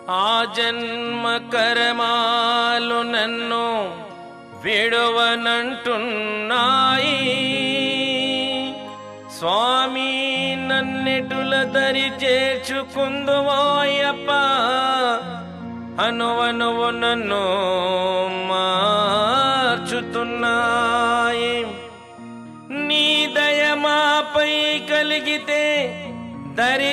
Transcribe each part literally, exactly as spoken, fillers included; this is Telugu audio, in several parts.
ఆ జన్మ కర్మాలు నన్ను విడువనంటున్నాయి. స్వామి నన్నెటుల దరి చేర్చుకుందువాయప్ప, అనువనువు నన్ను మార్చుతున్నాయి. నీ దయ మాపై కలిగితే దరి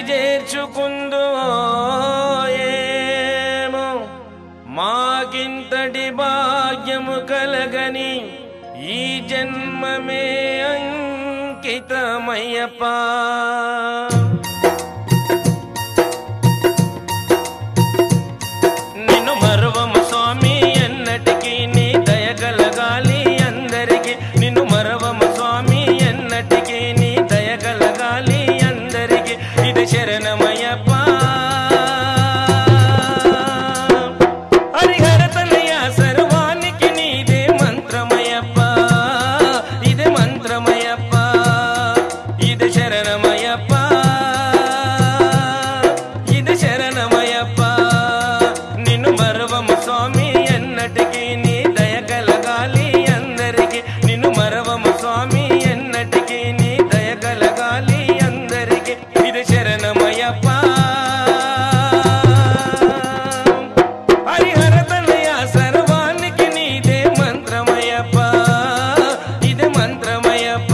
చేర్చుకుందువోయేమో, మాకింతటి భాగ్యము కలగని ఈ జన్మమే అంకితమయ్యప్ప. నిన్ను మరువము స్వామి ఎన్నటికీ, నీ దయ కలగాలి అందరికి. నిన్ను మరువము స్వామి ఎన్నటికీ, నీ దయ కలగాలి అందరికి. ఇది శరణమయ్యప్ప. హరిహర తనయ సర్వానికి నీదే మంత్రమయ్యప్ప, ఇదే మంత్రమయ్యప్ప, ఇది శరణమయ్యప్ప, ఇది శరణమయ్యప్ప. నిన్ను మరువము స్వామి ఎన్నటికీ, నీ దయ కలగాలి అందరికి. నిన్ను మరువము స్వామి ఎన్నటికీ, నీ దయ కలగాలి అందరికి. ఇది శరణమయ్యప్ప. హరిహర తనయ సర్వానికి నీదే మంత్రమయ్యప్ప, ఇదే మంత్రమయ్యప్ప.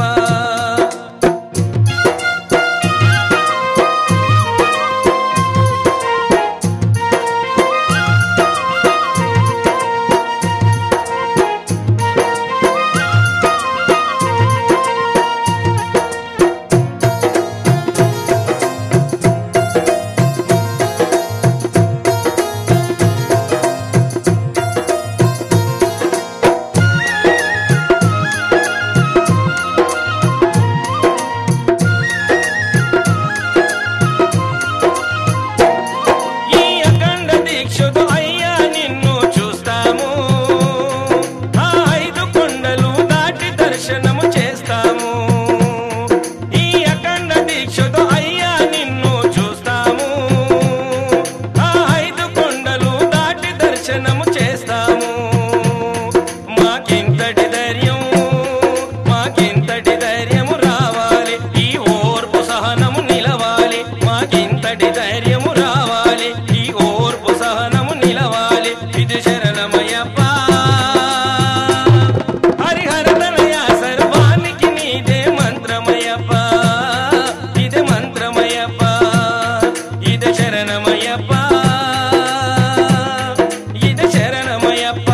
ఈ అఖండ దీక్షతో అయ్యా నిన్ను చూస్తాము, ఆ ఐదు కొండలు దాటి దర్శనము చేస్తాము. ఈ అఖండ దీక్షతో అయ్యా నిన్ను చూస్తాము, ఆ ఐదు కొండలు దాటి దర్శనము చేస్తాము. మాకింతటి ధైర్యం, మాకింతటి ధైర్యము రావాలి, ఈ ఓర్పు సహనము నిలవాలి. మాకింతటి ధైర్యము రావాలి, ఈ ఓర్పు సహనము నిలవాలి. ఇది శరణమయ్యప్ప. హరిహర తనయ సర్వానికి నీదే మంత్రమయ్యప్ప, ఇదే మంత్రమయ్యప్ప, ఇదే శరణమయ్యప్ప, ఇదే శరణమయ్యప్ప.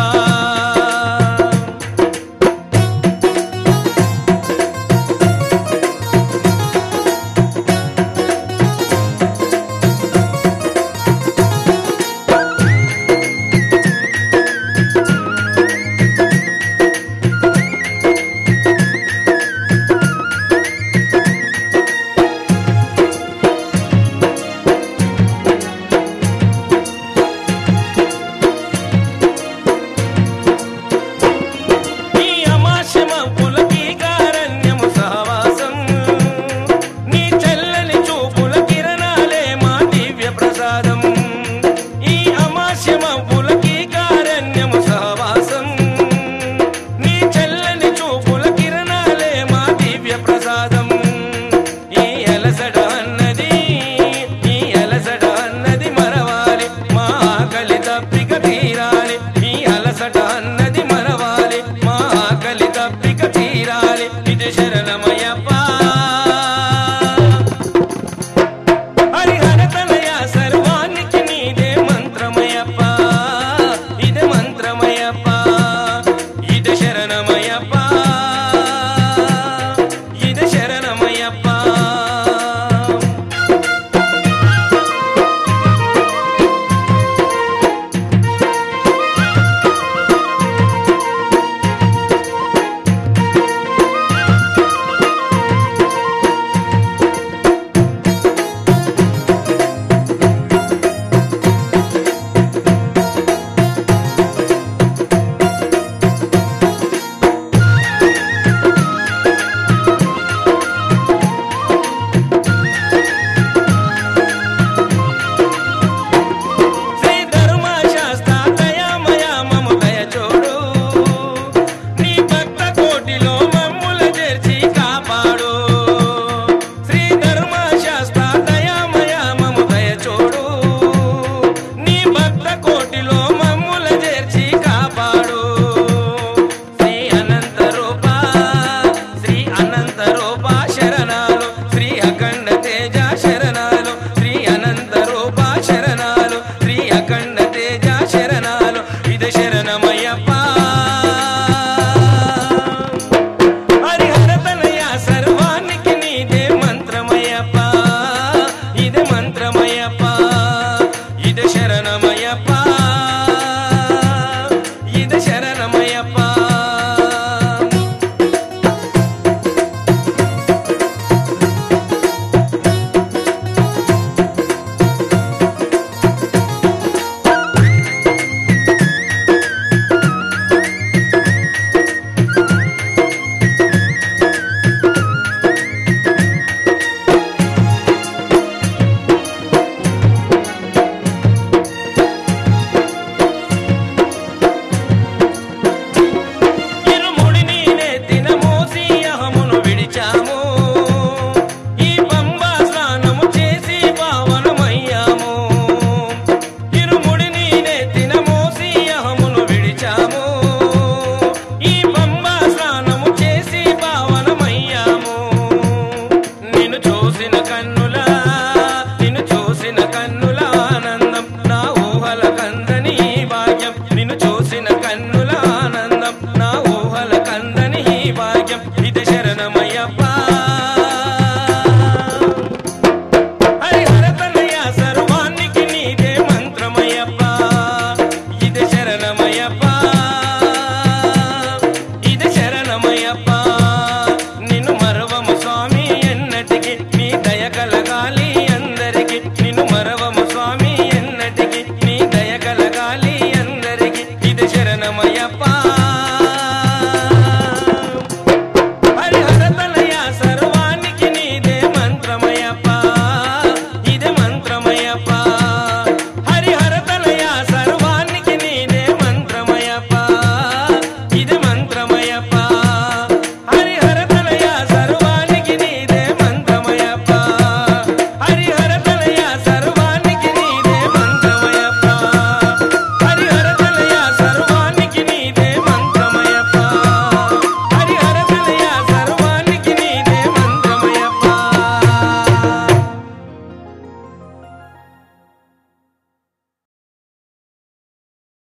శరణమయ్యప్ప